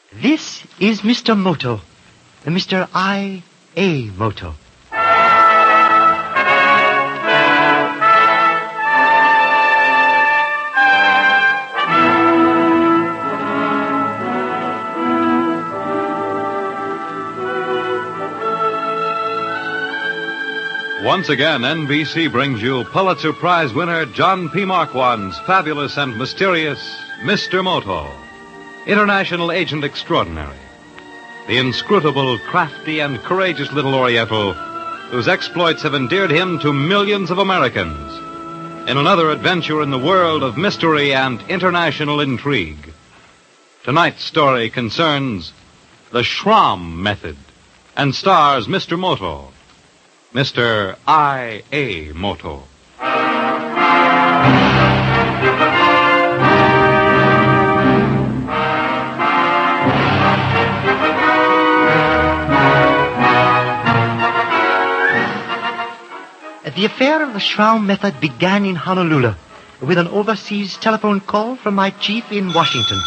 This is Mr. Moto, Mr. I.A. Moto. Once again, NBC brings you Pulitzer Prize winner John P. Marquand's fabulous and mysterious Mr. Moto, International Agent Extraordinary. The inscrutable, crafty, and courageous little Oriental whose exploits have endeared him to millions of Americans in another adventure in the world of mystery and international intrigue. Tonight's story concerns the Schramm Method and stars Mr. Moto, Mr. I.A. Moto. The affair of the Schramm Method began in Honolulu with an overseas telephone call from my chief in Washington.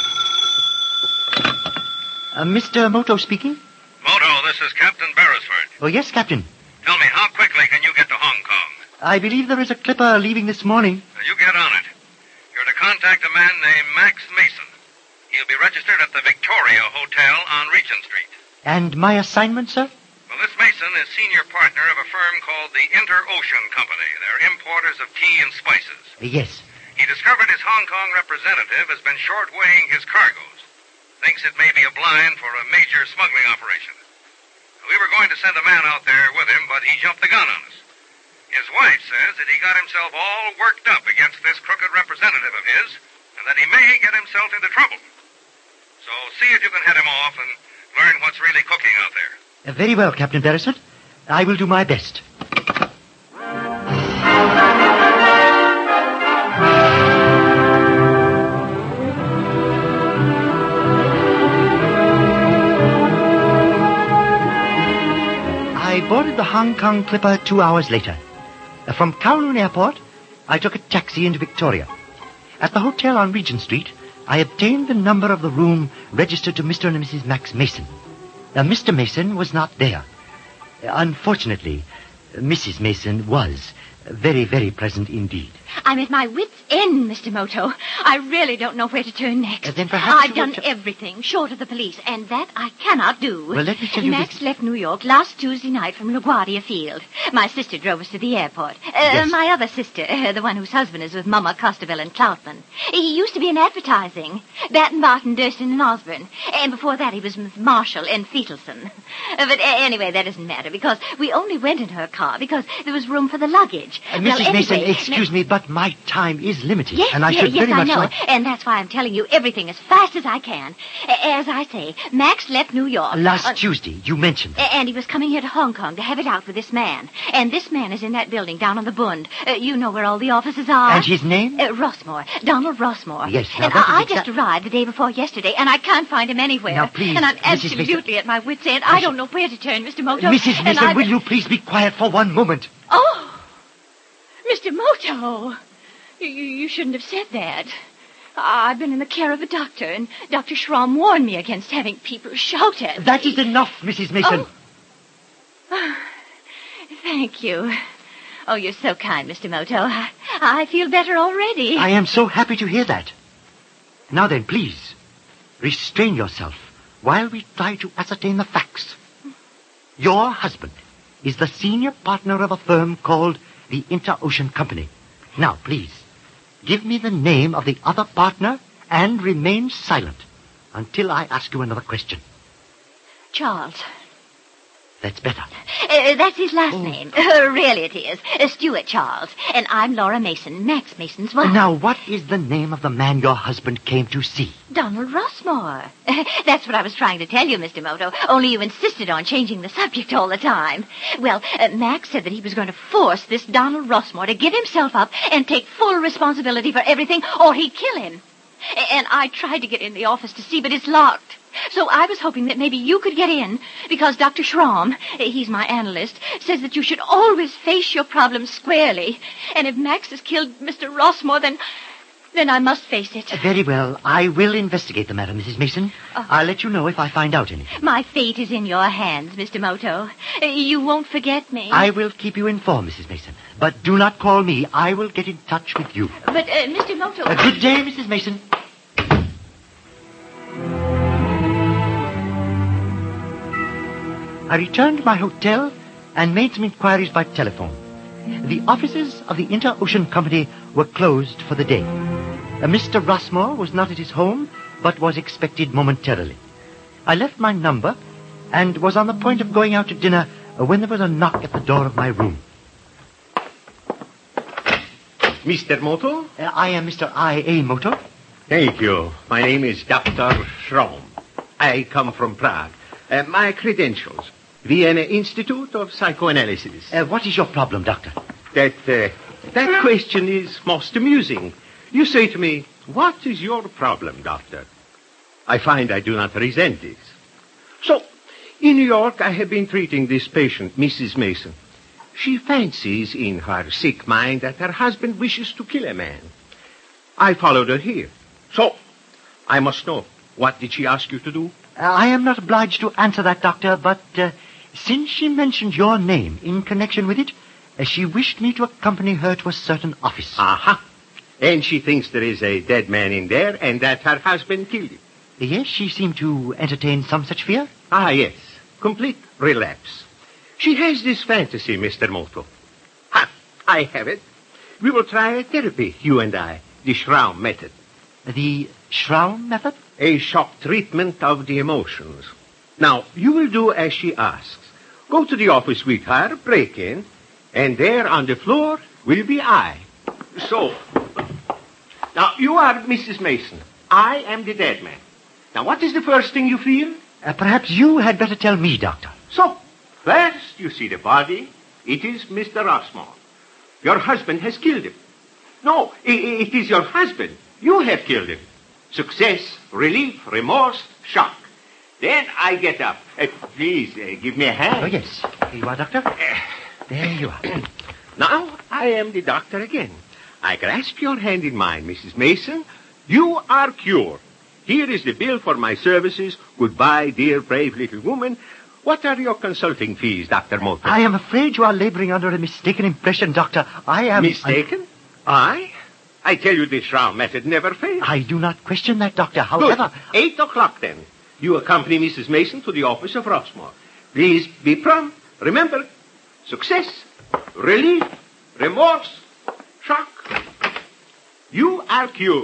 Mr. Moto speaking? Moto, this is Captain Beresford. Oh, yes, Captain. Tell me, how quickly can you get to Hong Kong? I believe there is a clipper leaving this morning. You get on it. You're to contact a man named Max Mason. He'll be registered at the Victoria Hotel on Regent Street. And my assignment, sir? Well, this Mason is senior partner of a firm called the Inter-Ocean Company. They're importers of tea and spices. Yes. He discovered his Hong Kong representative has been short-weighing his cargoes. Thinks it may be a blind for a major smuggling operation. We were going to send a man out there with him, but he jumped the gun on us. His wife says that he got himself all worked up against this crooked representative of his, and that he may get himself into trouble. So see if you can head him off and learn what's really cooking out there. Very well, Captain Beresford. I will do my best. I boarded the Hong Kong clipper 2 hours later. From Kowloon Airport, I took a taxi into Victoria. At the hotel on Regent Street, I obtained the number of the room registered to Mr. and Mrs. Max Mason. Mr. Mason was not there. Unfortunately, Mrs. Mason was very, very pleasant indeed. I'm at my wit's end, Mr. Moto. I really don't know where to turn next. Then perhaps I've done everything short of the police, and that I cannot do. Well, let me tell you Max left New York last Tuesday night from LaGuardia Field. My sister drove us to the airport. Yes. My other sister, the one whose husband is with Mama Costabelle and Troutman. He used to be in advertising. Batten, Barton, Durston, and Osborne. And before that, he was with Marshall and Fetelson. But anyway, that doesn't matter, because we only went in her car because there was room for the luggage. Mrs. Mason, excuse me, but my time is limited. Yes, and I should very much I know. like... And that's why I'm telling you everything as fast as I can. As I say, Max left New York. Last Tuesday, you mentioned that. And he was coming here to Hong Kong to have it out with this man. And this man is in that building down on the Bund. You know where all the offices are. And his name? Rossmore. Donald Rossmore. Yes, now and that is I just arrived the day before yesterday, and I can't find him anywhere. Now, please, and I'm Mrs. absolutely at my wit's end. I don't know where to turn, Mr. Moto. Mrs. Mason, will you please be quiet for one moment? Oh! Mr. Moto! You shouldn't have said that. I've been in the care of a doctor, and Dr. Schramm warned me against having people shout at me. That is enough, Mrs. Mason. Oh. Thank you. Oh, you're so kind, Mr. Moto. I feel better already. I am so happy to hear that. Now then, please, restrain yourself while we try to ascertain the facts. Your husband is the senior partner of a firm called the Inter-Ocean Company. Now, please, give me the name of the other partner and remain silent until I ask you another question. Charles. That's better. That's his last name. Really it is. Stuart Charles. And I'm Laura Mason, Max Mason's wife. Now, what is the name of the man your husband came to see? Donald Rossmore. That's what I was trying to tell you, Mr. Moto, only you insisted on changing the subject all the time. Well, Max said that he was going to force this Donald Rossmore to give himself up and take full responsibility for everything, or he'd kill him. And I tried to get in the office to see, but it's locked. So I was hoping that maybe you could get in, because Dr. Schramm, he's my analyst, says that you should always face your problems squarely. And if Max has killed Mr. Rossmore, then Then I must face it. Very well. I will investigate the matter, Mrs. Mason. I'll let you know if I find out anything. My fate is in your hands, Mr. Moto. You won't forget me. I will keep you informed, Mrs. Mason. But do not call me. I will get in touch with you. But, Mr. Moto... Good day, Mrs. Mason. I returned to my hotel and made some inquiries by telephone. The offices of the Inter-Ocean Company were closed for the day. Mr. Rossmore was not at his home, but was expected momentarily. I left my number and was on the point of going out to dinner when there was a knock at the door of my room. Mr. Moto? I am Mr. I.A. Moto. Thank you. My name is Dr. Schraum. I come from Prague. My credentials. Vienna Institute of Psychoanalysis. What is your problem, Doctor? That question is most amusing. You say to me, what is your problem, Doctor? I find I do not resent this. So, in New York, I have been treating this patient, Mrs. Mason. She fancies in her sick mind that her husband wishes to kill a man. I followed her here. So, I must know, what did she ask you to do? I am not obliged to answer that, Doctor, but since she mentioned your name in connection with it, she wished me to accompany her to a certain office. Aha. And she thinks there is a dead man in there and that her husband killed him. Yes, she seemed to entertain some such fear. Ah, yes. Complete relapse. She has this fantasy, Mr. Moto. Ha! I have it. We will try a therapy, you and I. The Schraum method. The Schraum method? A shock treatment of the emotions. Now, you will do as she asks. Go to the office with her, break in, and there on the floor will be I. So, now you are Mrs. Mason. I am the dead man. Now, what is the first thing you feel? Perhaps you had better tell me, Doctor. So, first you see the body. It is Mr. Rossmore. Your husband has killed him. No, it is your husband. You have killed him. Success, relief, remorse, shock. Then I get up. Please, give me a hand. Oh, yes. Here you are, Doctor. There you are. Now I am the doctor again. I grasp your hand in mine, Mrs. Mason. You are cured. Here is the bill for my services. Goodbye, dear, brave little woman. What are your consulting fees, Dr. Moto? I am afraid you are laboring under a mistaken impression, Doctor. I am... Mistaken? I tell you this Schraum method never fails. I do not question that, Doctor. However... Good. 8 o'clock, then. You accompany Mrs. Mason to the office of Rossmore. Please be prompt. Remember, success, relief, remorse, shock. You are cured.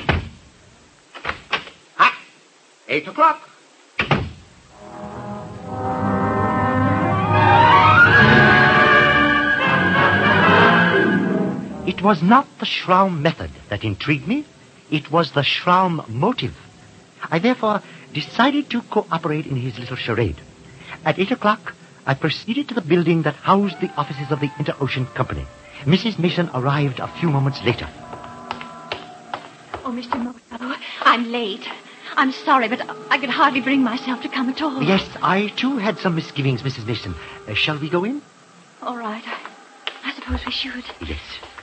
Ha! 8 o'clock. It was not the Schraum method that intrigued me. It was the Schraum motive. I therefore decided to cooperate in his little charade. At 8 o'clock, I proceeded to the building that housed the offices of the Inter-Ocean Company. Mrs. Mason arrived a few moments later. Oh, Mr. Moto, I'm late. I'm sorry, but I could hardly bring myself to come at all. Yes, I too had some misgivings, Mrs. Mason. Shall we go in? All right. I suppose we should. Yes.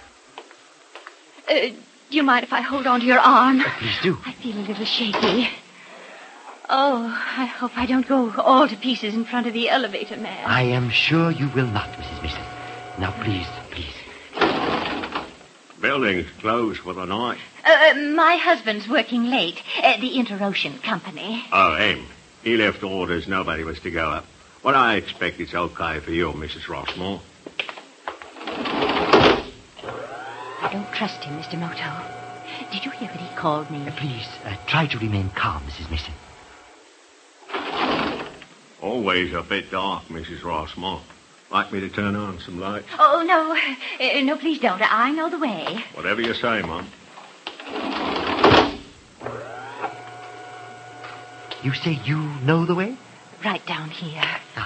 Do you mind if I hold on to your arm? Please do. I feel a little shaky. Oh, I hope I don't go all to pieces in front of the elevator man. I am sure you will not, Mrs. Mason. Now, please. Building's closed for the night. My husband's working late. The Inter-Ocean Company. Oh, him. He left orders nobody was to go up. Well, I expect it's okay for you, Mrs. Rossmore. I don't trust him, Mr. Moto. Did you hear that he called me? Please, try to remain calm, Mrs. Mason. Always a bit dark, Mrs. Rossmore. Like me to turn on some lights? Oh, no. No, please don't. I know the way. Whatever you say, Mum. You say you know the way? Right down here. Ah.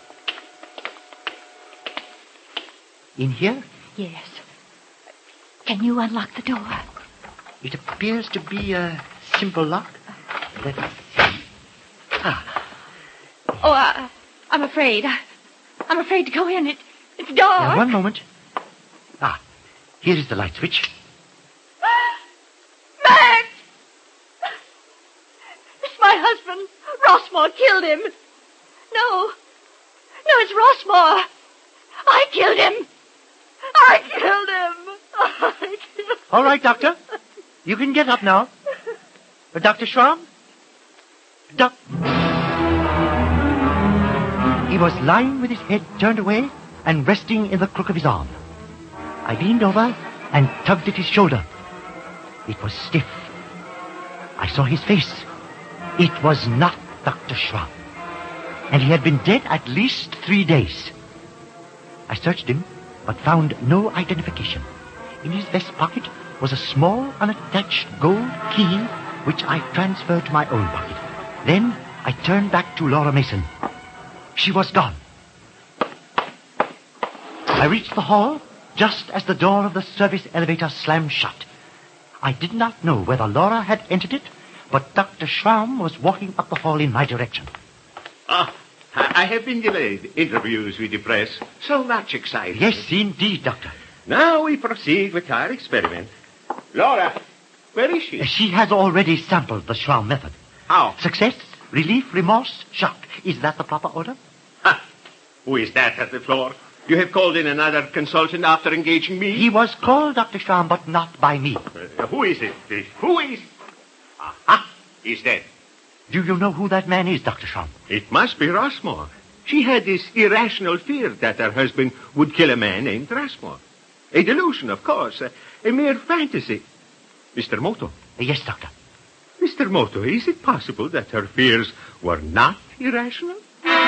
In here? Yes. Can you unlock the door? It appears to be a simple lock. Let's see. Ah. Oh, I'm afraid. I'm afraid to go in. It's dark. Now, one moment. Ah, here is the light switch. husband. Rossmore killed him. No, it's Rossmore. I killed him. All right, Doctor. You can get up now. Dr. Schramm? He was lying with his head turned away and resting in the crook of his arm. I leaned over and tugged at his shoulder. It was stiff. I saw his face. It was not Dr. Schramm. And he had been dead at least 3 days. I searched him, but found no identification. In his vest pocket was a small, unattached gold key, which I transferred to my own pocket. Then I turned back to Laura Mason. She was gone. I reached the hall just as the door of the service elevator slammed shut. I did not know whether Laura had entered it, but Dr. Schramm was walking up the hall in my direction. I have been delayed. Interviews with the press. So much excitement. Yes, indeed, Doctor. Now we proceed with our experiment. Laura, where is she? She has already sampled the Schramm method. How? Success, relief, remorse, shock. Is that the proper order? Who is that at the floor? You have called in another consultant after engaging me? He was called, Dr. Schramm, but not by me. Who is it? Who is... Aha! He's dead. Do you know who that man is, Dr. Schramm? It must be Rossmore. She had this irrational fear that her husband would kill a man named Rossmore. A delusion, of course. A mere fantasy. Mr. Moto. Yes, Doctor. Mr. Moto, is it possible that her fears were not irrational?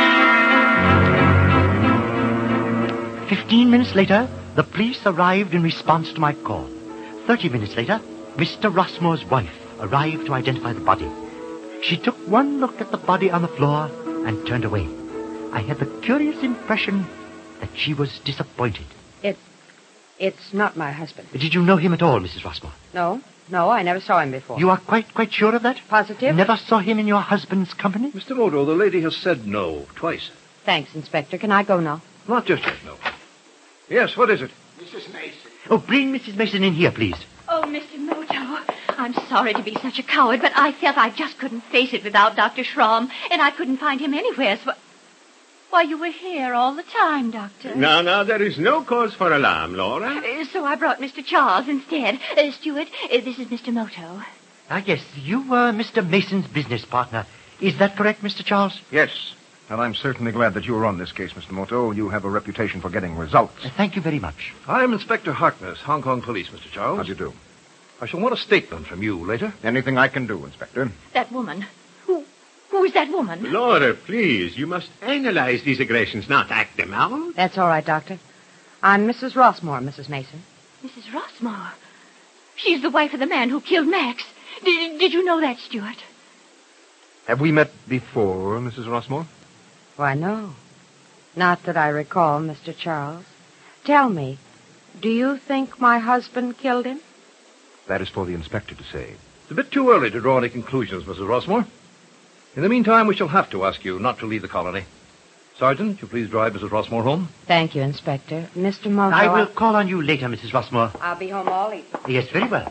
15 minutes later, the police arrived in response to my call. 30 minutes later, Mr. Rossmore's wife arrived to identify the body. She took one look at the body on the floor and turned away. I had the curious impression that she was disappointed. It's not my husband. Did you know him at all, Mrs. Rossmore? No, I never saw him before. You are quite sure of that? Positive? Never saw him in your husband's company? Mr. Moto, the lady has said no twice. Thanks, Inspector. Can I go now? Not just yet, no. Yes, what is it? Mrs. Mason. Oh, bring Mrs. Mason in here, please. Oh, Mr. Moto, I'm sorry to be such a coward, but I felt I just couldn't face it without Dr. Schramm, and I couldn't find him anywhere, so... Why, you were here all the time, Doctor. No, there is no cause for alarm, Laura. So I brought Mr. Charles instead. Stewart, this is Mr. Moto. Yes, you were Mr. Mason's business partner. Is that correct, Mr. Charles? Yes, and I'm certainly glad that you are on this case, Mr. Moto. You have a reputation for getting results. Thank you very much. I'm Inspector Harkness, Hong Kong Police, Mr. Charles. How do you do? I shall want a statement from you later. Anything I can do, Inspector. That woman. Who is that woman? Laura, please, you must analyze these aggressions, not act them out. That's all right, Doctor. I'm Mrs. Rossmore, Mrs. Mason. Mrs. Rossmore. She's the wife of the man who killed Max. Did you know that, Stewart? Have we met before, Mrs. Rossmore? Why, no. Not that I recall, Mr. Charles. Tell me, do you think my husband killed him? That is for the inspector to say. It's a bit too early to draw any conclusions, Mrs. Rossmore. In the meantime, we shall have to ask you not to leave the colony. Sergeant, you please drive Mrs. Rossmore home. Thank you, Inspector. Mr. Moto... I will call on you later, Mrs. Rossmore. I'll be home all evening. Yes, very well.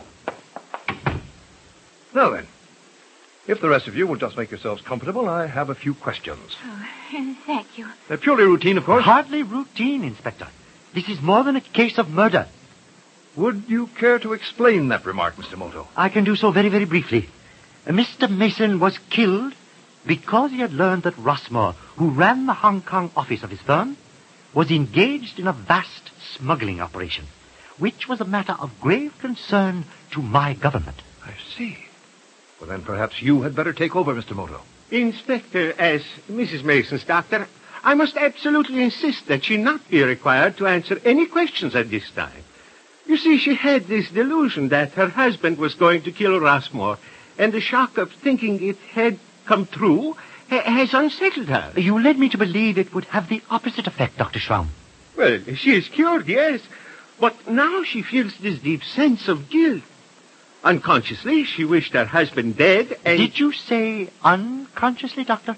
Now then, if the rest of you will just make yourselves comfortable, I have a few questions. Oh, thank you. They're purely routine, of course. Hardly routine, Inspector. This is more than a case of murder. Would you care to explain that remark, Mr. Moto? I can do so very, very briefly. Mr. Mason was killed because he had learned that Rossmore, who ran the Hong Kong office of his firm, was engaged in a vast smuggling operation, which was a matter of grave concern to my government. I see. Well, then perhaps you had better take over, Mr. Moto. Inspector, as Mrs. Mason's doctor, I must absolutely insist that she not be required to answer any questions at this time. You see, she had this delusion that her husband was going to kill Rossmore, and the shock of thinking it had come true has unsettled her. You led me to believe it would have the opposite effect, Dr. Schramm. Well, she is cured, yes, but now she feels this deep sense of guilt. Unconsciously, she wished her husband dead, and... Did you say unconsciously, Doctor?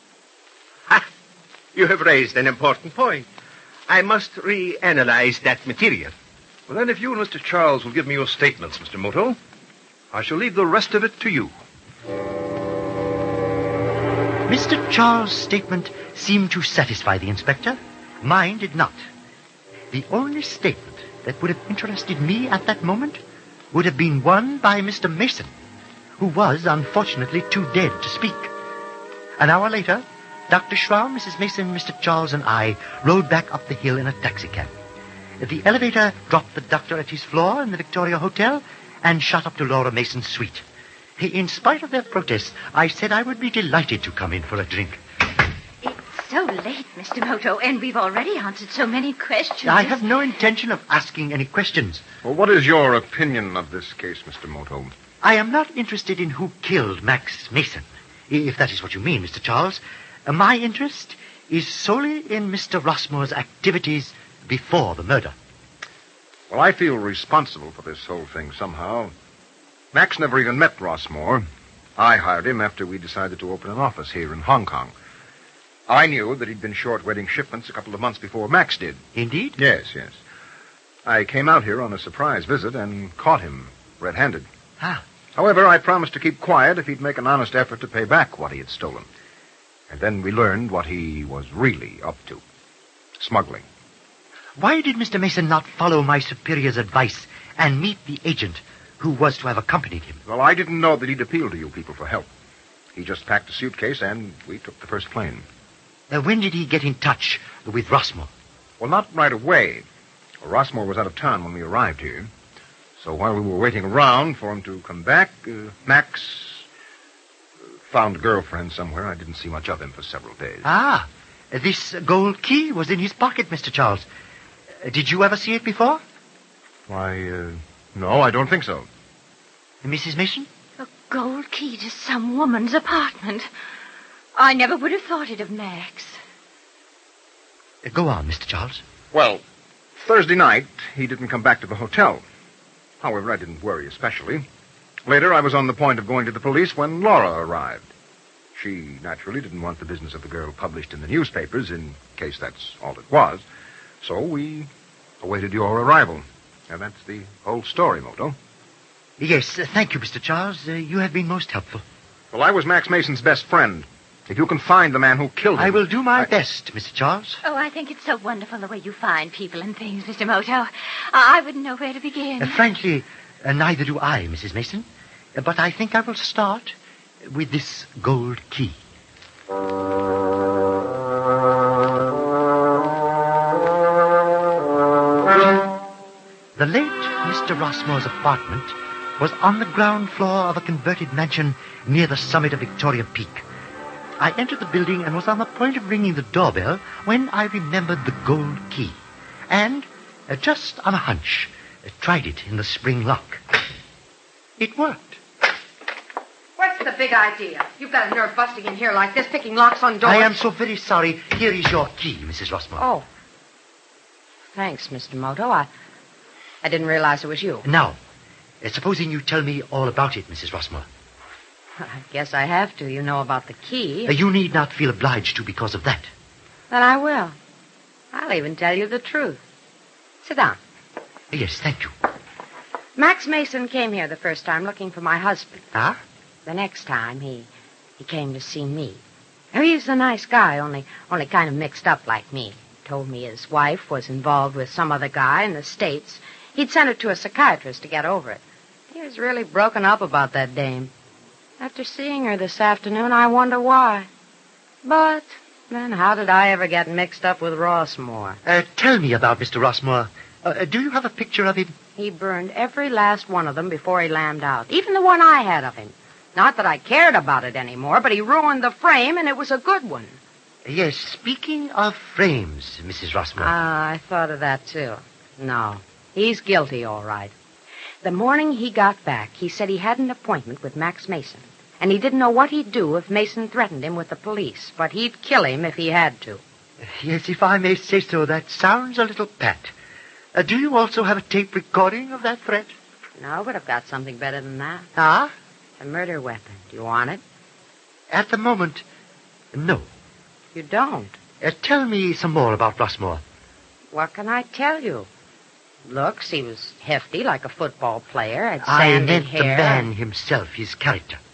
You have raised an important point. I must reanalyze that material. Well, then, if you and Mr. Charles will give me your statements, Mr. Moto, I shall leave the rest of it to you. Mr. Charles' statement seemed to satisfy the inspector. Mine did not. The only statement that would have interested me at that moment would have been one by Mr. Mason, who was, unfortunately, too dead to speak. An hour later, Dr. Schramm, Mrs. Mason, Mr. Charles, and I rode back up the hill in a taxicab. The elevator dropped the doctor at his floor in the Victoria Hotel and shot up to Laura Mason's suite. In spite of their protests, I said I would be delighted to come in for a drink. It's so late, Mr. Moto, and we've already answered so many questions. I have no intention of asking any questions. Well, what is your opinion of this case, Mr. Moto? I am not interested in who killed Max Mason, if that is what you mean, Mr. Charles. My interest is solely in Mr. Rossmore's activities before the murder. Well, I feel responsible for this whole thing somehow. Max never even met Rossmore. I hired him after we decided to open an office here in Hong Kong. I knew that he'd been short wedding shipments a couple of months before Max did. Indeed? Yes. I came out here on a surprise visit and caught him red-handed. Ah. However, I promised to keep quiet if he'd make an honest effort to pay back what he had stolen. And then we learned what he was really up to. Smuggling. Why did Mr. Mason not follow my superior's advice and meet the agent who was to have accompanied him? Well, I didn't know that he'd appeal to you people for help. He just packed a suitcase and we took the first plane. When did he get in touch with Rossmore? Well, not right away. Rossmore was out of town when we arrived here. So while we were waiting around for him to come back, Max found a girlfriend somewhere. I didn't see much of him for several days. Ah, this gold key was in his pocket, Mr. Charles. Did you ever see it before? Why, no, I don't think so. Mrs. Mason? A gold key to some woman's apartment. I never would have thought it of Max. Go on, Mr. Charles. Well, Thursday night, he didn't come back to the hotel. However, I didn't worry especially. Later, I was on the point of going to the police when Laura arrived. She naturally didn't want the business of the girl published in the newspapers, in case that's all it was. So we awaited your arrival. And that's the whole story, Moto. Yes, thank you, Mr. Charles. You have been most helpful. Well, I was Max Mason's best friend. If you can find the man who killed him... I will do my best, Mr. Charles. Oh, I think it's so wonderful the way you find people and things, Mr. Moto. I wouldn't know where to begin. Frankly, neither do I, Mrs. Mason. But I think I will start with this gold key. The late Mr. Rossmore's apartment was on the ground floor of a converted mansion near the summit of Victoria Peak. I entered the building and was on the point of ringing the doorbell when I remembered the gold key. And, just on a hunch, tried it in the spring lock. It worked. What's the big idea? You've got a nerve busting in here like this, picking locks on doors. I am so very sorry. Here is your key, Mrs. Rossmore. Oh. Thanks, Mr. Moto. I didn't realize it was you. Now, supposing you tell me all about it, Mrs. Rossmore. I guess I have to. You know about the key. You need not feel obliged to because of that. Then I will. I'll even tell you the truth. Sit down. Yes, thank you. Max Mason came here the first time looking for my husband. Ah? The next time, he came to see me. Now, he was a nice guy, only kind of mixed up like me. Told me his wife was involved with some other guy in the States. He'd sent her to a psychiatrist to get over it. He was really broken up about that dame. After seeing her this afternoon, I wonder why. But then how did I ever get mixed up with Rossmore? Tell me about Mr. Rossmore. Do you have a picture of him? He burned every last one of them before he lammed out. Even the one I had of him. Not that I cared about it anymore, but he ruined the frame, and it was a good one. Yes, speaking of frames, Mrs. Rossmore. I thought of that, too. No, he's guilty, all right. The morning he got back, he said he had an appointment with Max Mason, and he didn't know what he'd do if Mason threatened him with the police, but he'd kill him if he had to. Yes, if I may say so, that sounds a little pat. Do you also have a tape recording of that threat? No, but I've got something better than that. Ah? A murder weapon. Do you want it? At the moment, no. You don't? Tell me some more about Rossmore. What can I tell you? Looks, he was hefty like a football player, had I sandy meant hair. the man himself, his character.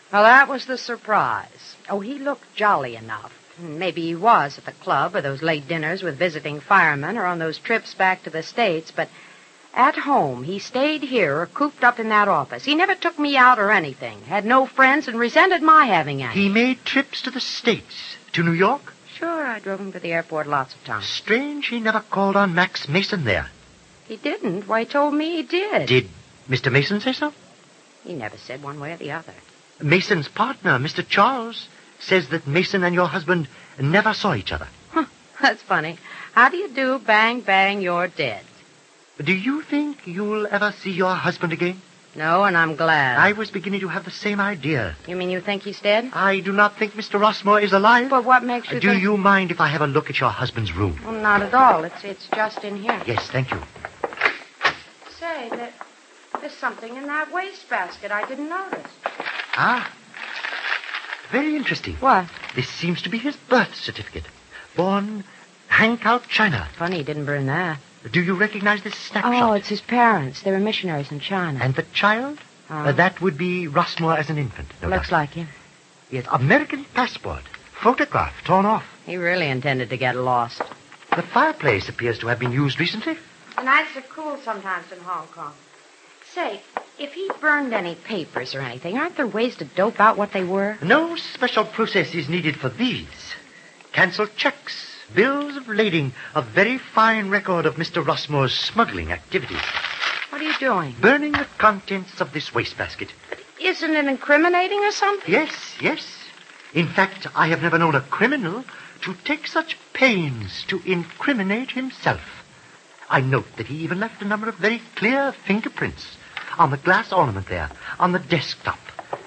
Well, that was the surprise. Oh, he looked jolly enough. Maybe he was at the club or those late dinners with visiting firemen or on those trips back to the States, but at home he stayed here or cooped up in that office. He never took me out or anything, had no friends, and resented my having any. He made trips to the States, to New York? Sure, I drove him to the airport lots of times. Strange he never called on Max Mason there. He didn't. Why, he told me he did. Did Mr. Mason say so? He never said one way or the other. Mason's partner, Mr. Charles, says that Mason and your husband never saw each other. Huh, that's funny. How do you do? Bang, bang, you're dead. Do you think you'll ever see your husband again? No, and I'm glad. I was beginning to have the same idea. You mean you think he's dead? I do not think Mr. Rossmore is alive. But what makes you Do think... you mind if I have a look at your husband's room? Well, not at all. It's just in here. Yes, thank you. Say, there's something in that wastebasket I didn't notice. Ah, very interesting. What? This seems to be his birth certificate. Born Hankow, China. Funny he didn't burn that. Do you recognize this snapshot? Oh, it's his parents. They were missionaries in China. And the child? That would be Rossmore as an infant. No Looks doubt. like him. Yes, American passport. Photograph torn off. He really intended to get lost. The fireplace appears to have been used recently. The nights are cool sometimes in Hong Kong. Say, if he burned any papers or anything, aren't there ways to dope out what they were? No special process is needed for these. Cancelled checks, bills of lading, a very fine record of Mr. Rossmore's smuggling activities. What are you doing? Burning the contents of this wastebasket. Isn't it incriminating or something? Yes. In fact, I have never known a criminal to take such pains to incriminate himself. I note that he even left a number of very clear fingerprints on the glass ornament there, on the desktop.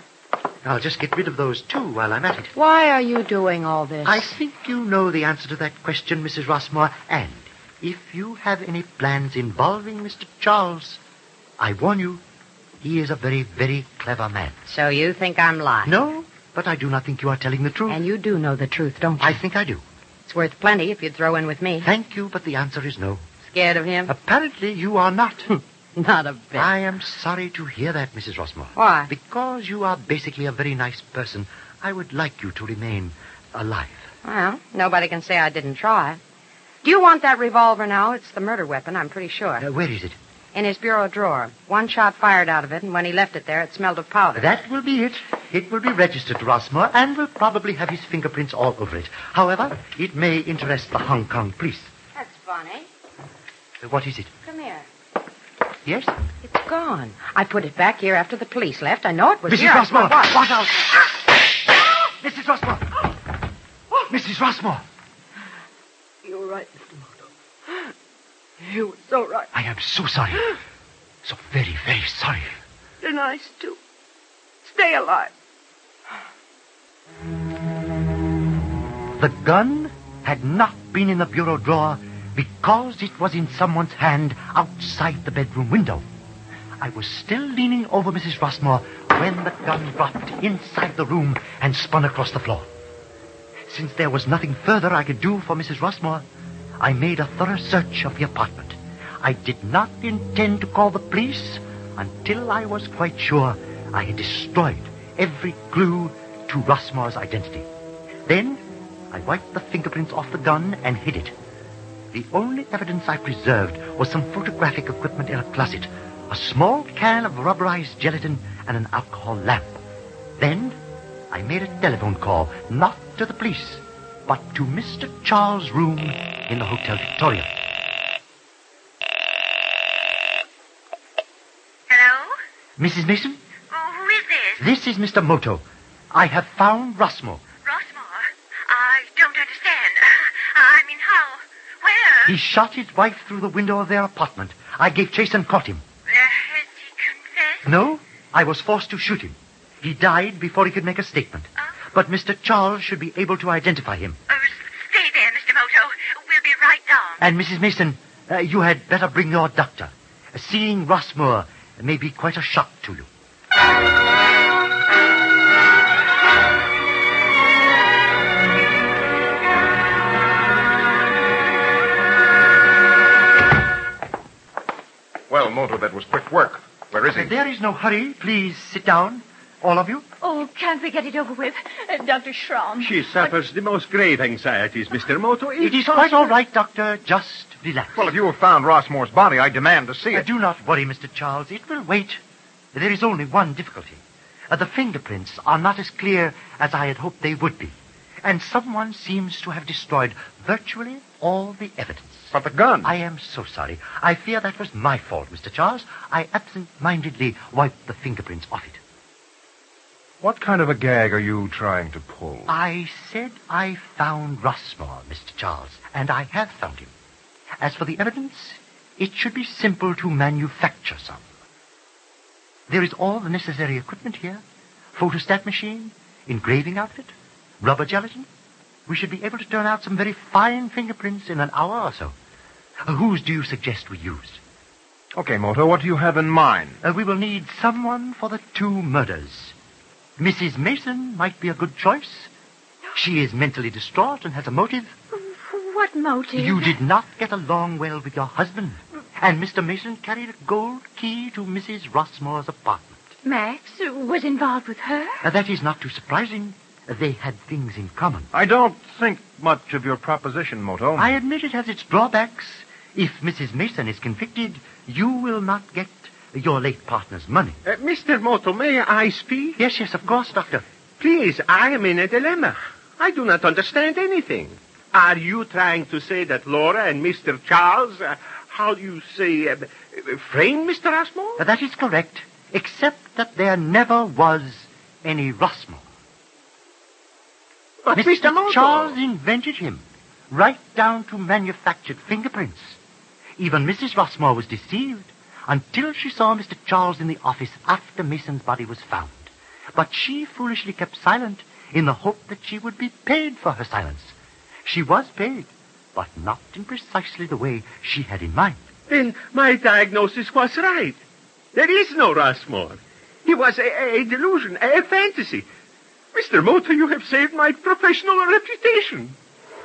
I'll just get rid of those, too, while I'm at it. Why are you doing all this? I think you know the answer to that question, Mrs. Rossmore, and if you have any plans involving Mr. Charles, I warn you, he is a very, very clever man. So you think I'm lying? No, but I do not think you are telling the truth. And you do know the truth, don't you? I think I do. It's worth plenty if you'd throw in with me. Thank you, but the answer is no. Scared of him? Apparently you are not. Not a bit. I am sorry to hear that, Mrs. Rossmore. Why? Because you are basically a very nice person, I would like you to remain alive. Well, nobody can say I didn't try. Do you want that revolver now? It's the murder weapon, I'm pretty sure. Where is it? In his bureau drawer. One shot fired out of it, and when he left it there, it smelled of powder. That will be it. It will be registered to Rossmore and will probably have his fingerprints all over it. However, it may interest the Hong Kong police. That's funny. What is it? Come here. Yes? It's gone. I put it back here after the police left. I know it was Mrs. here. Rossmore! What? Watch out! Mrs. Rossmore! Mrs. Rossmore! You were right, Mr. Moto. You were so right. I am so sorry. So very, very sorry. You're nice, too. Stay alive. The gun had not been in the bureau drawer because it was in someone's hand outside the bedroom window. I was still leaning over Mrs. Rossmore when the gun dropped inside the room and spun across the floor. Since there was nothing further I could do for Mrs. Rossmore, I made a thorough search of the apartment. I did not intend to call the police until I was quite sure I had destroyed every clue to Rossmore's identity. Then I wiped the fingerprints off the gun and hid it. The only evidence I preserved was some photographic equipment in a closet, a small can of rubberized gelatin, and an alcohol lamp. Then I made a telephone call, not to the police, but to Mr. Charles' room in the Hotel Victoria. Hello? Mrs. Mason? Oh, who is this? This is Mr. Moto. I have found Rossmore. Rossmore? I don't understand. I mean, how? Where? He shot his wife through the window of their apartment. I gave chase and caught him. Has he confessed? No, I was forced to shoot him. He died before he could make a statement. But Mr. Charles should be able to identify him. Stay there, Mr. Moto. We'll be right down. And Mrs. Mason, you had better bring your doctor. Seeing Rossmore may be quite a shock to you. Well, Moto, that was quick work. Where is he? There is no hurry. Please sit down. All of you? Oh, can't we get it over with? Dr. Schramm. She suffers the most grave anxieties, Mr. Moto. It is quite all right, Doctor. Just relax. Well, if you have found Rossmore's body, I demand to see it. Do not worry, Mr. Charles. It will wait. There is only one difficulty. The fingerprints are not as clear as I had hoped they would be. And someone seems to have destroyed virtually all the evidence. But the gun. I am so sorry. I fear that was my fault, Mr. Charles. I absent-mindedly wiped the fingerprints off it. What kind of a gag are you trying to pull? I said I found Rossmore, Mr. Charles, and I have found him. As for the evidence, it should be simple to manufacture some. There is all the necessary equipment here. Photostat machine, engraving outfit, rubber gelatin. We should be able to turn out some very fine fingerprints in an hour or so. Whose do you suggest we use? Okay, Moto, what do you have in mind? We will need someone for the 2 murders. Mrs. Mason might be a good choice. She is mentally distraught and has a motive. What motive? You did not get along well with your husband. And Mr. Mason carried a gold key to Mrs. Rossmore's apartment. Max was involved with her? That is not too surprising. They had things in common. I don't think much of your proposition, Moto. I admit it has its drawbacks. If Mrs. Mason is convicted, you will not get your late partner's money. Mr. Moto, may I speak? Yes, of course, Doctor. Please, I am in a dilemma. I do not understand anything. Are you trying to say that Laura and Mr. Charles, how do you say, framed Mr. Rossmore? That is correct, except that there never was any Rossmore. But Mr. Moto... Charles invented him, right down to manufactured fingerprints. Even Mrs. Rossmore was deceived until she saw Mr. Charles in the office after Mason's body was found. But she foolishly kept silent in the hope that she would be paid for her silence. She was paid, but not in precisely the way she had in mind. Then my diagnosis was right. There is no Rossmore. He was a delusion, a fantasy. Mr. Moto, you have saved my professional reputation.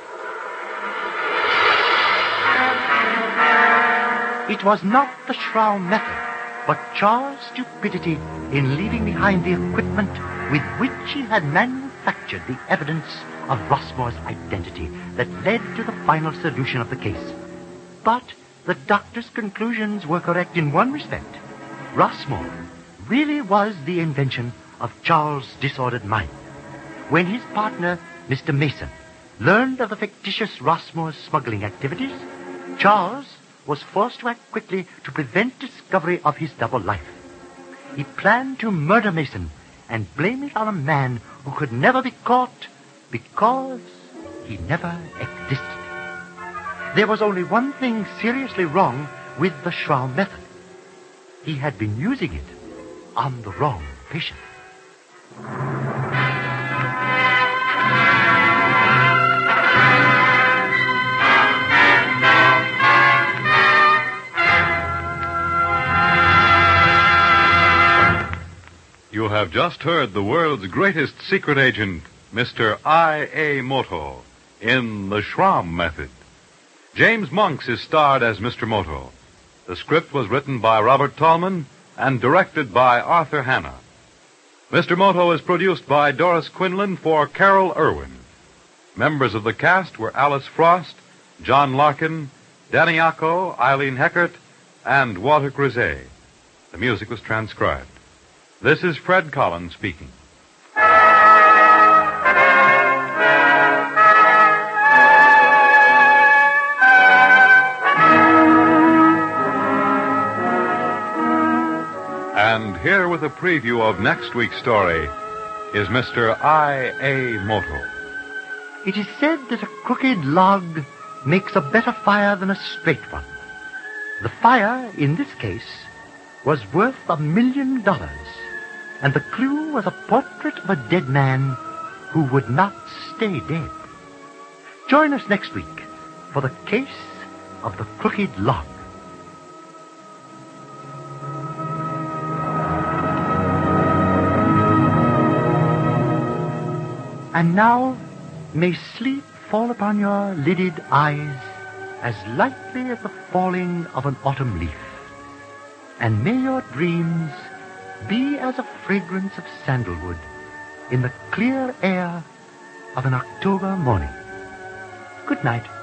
It was not the Schramm method, but Charles' stupidity in leaving behind the equipment with which he had manufactured the evidence of Rossmore's identity that led to the final solution of the case. But the doctor's conclusions were correct in one respect. Rossmore really was the invention of Charles' disordered mind. When his partner, Mr. Mason, learned of the fictitious Rossmore's smuggling activities, Charles was forced to act quickly to prevent discovery of his double life. He planned to murder Mason and blame it on a man who could never be caught because he never existed. There was only one thing seriously wrong with the Schramm method. He had been using it on the wrong patient. You have just heard the world's greatest secret agent, Mr. I.A. Moto, in The Schramm Method. James Monks is starred as Mr. Moto. The script was written by Robert Tallman and directed by Arthur Hanna. Mr. Moto is produced by Doris Quinlan for Carol Irwin. Members of the cast were Alice Frost, John Larkin, Danny Acco, Eileen Heckert, and Walter Creuset. The music was transcribed. This is Fred Collins speaking. And here with a preview of next week's story is Mr. I.A. Moto. It is said that a crooked log makes a better fire than a straight one. The fire, in this case, was worth $1 million, and the clue was a portrait of a dead man who would not stay dead. Join us next week for the case of the crooked log. And now, may sleep fall upon your lidded eyes as lightly as the falling of an autumn leaf. And may your dreams be as a fragrance of sandalwood in the clear air of an October morning. Good night.